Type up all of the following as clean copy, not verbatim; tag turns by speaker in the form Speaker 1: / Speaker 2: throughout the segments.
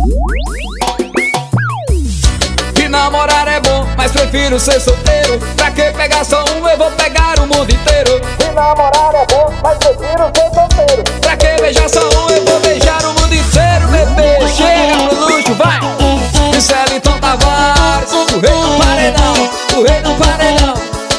Speaker 1: Que namorar é bom, mas prefiro ser solteiro. Pra que pegar só um, eu vou pegar o mundo inteiro.
Speaker 2: Que namorar é bom, mas prefiro ser solteiro.
Speaker 1: Pra que beijar só um, eu vou beijar o mundo inteiro. Bebê, chega pro luxo, vai! Isso é Elton Tavares, o rei do paredão, o rei do paredão.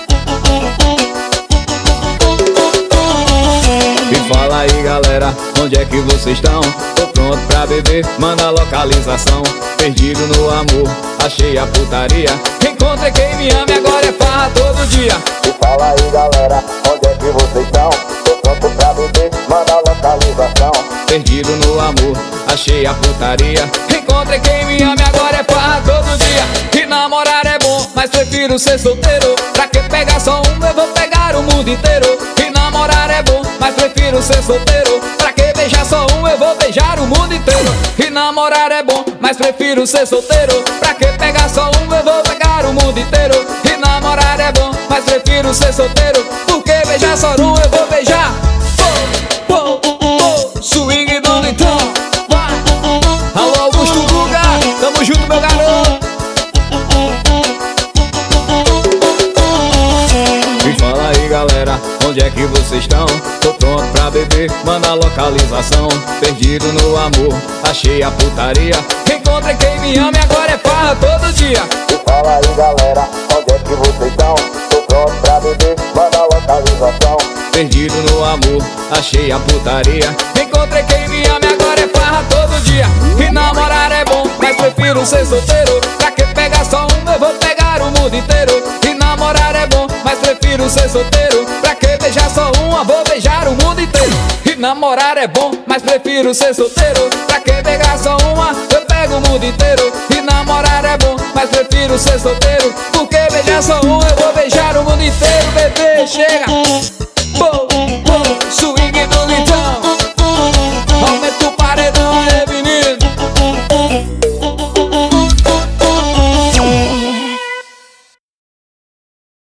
Speaker 3: E fala aí galera, onde é que vocês estão? Tô pronto pra beber, manda a localização. Perdido no amor, achei a putaria.
Speaker 1: Encontrei quem me ama e agora é farra todo dia.
Speaker 2: E fala aí galera, onde é que vocês estão? Tô pronto pra beber, manda a localização.
Speaker 3: Perdido no amor, achei a putaria.
Speaker 1: Encontrei quem me ama e agora é farra todo dia. Que namorar é bom, mas prefiro ser solteiro. Pra que pegar só um, eu vou pegar o mundo inteiro. Que namorar é bom, mas prefiro ser solteiro. Pra que beijar só um, eu vou beijar o mundo inteiro. Que namorar é bom, mas prefiro ser solteiro. Pra que pegar só um, eu vou pegar o mundo inteiro. Que namorar é bom, mas prefiro ser solteiro. Porque beijar só um, eu vou beijar. Pô, pô, pô, swing do Litão. Alô Augusto Guga, tamo junto meu garoto.
Speaker 3: E fala aí galera, onde é que vocês estão? Tô pronto pra beber, manda a localização. Perdido no amor, achei a putaria.
Speaker 1: Encontrei quem me ama e agora é farra todo dia.
Speaker 2: E fala aí galera, onde é que vocês estão? Tô pronto pra beber, manda a localização.
Speaker 3: Perdido no amor, achei a putaria.
Speaker 1: Encontrei quem me ama e agora é farra todo dia. E namorar é bom, mas prefiro ser solteiro. Pra que pegar só um, eu vou pegar o mundo inteiro. E namorar é bom, mas prefiro ser solteiro. Pra que beijar só um, eu vou beijar o mundo inteiro. E namorar é bom, mas prefiro ser solteiro. Pra que pegar só uma, eu pego o mundo inteiro. E namorar é bom, mas prefiro ser solteiro. Porque beijar só um, eu vou beijar o mundo inteiro. Bebê, chega! Pô.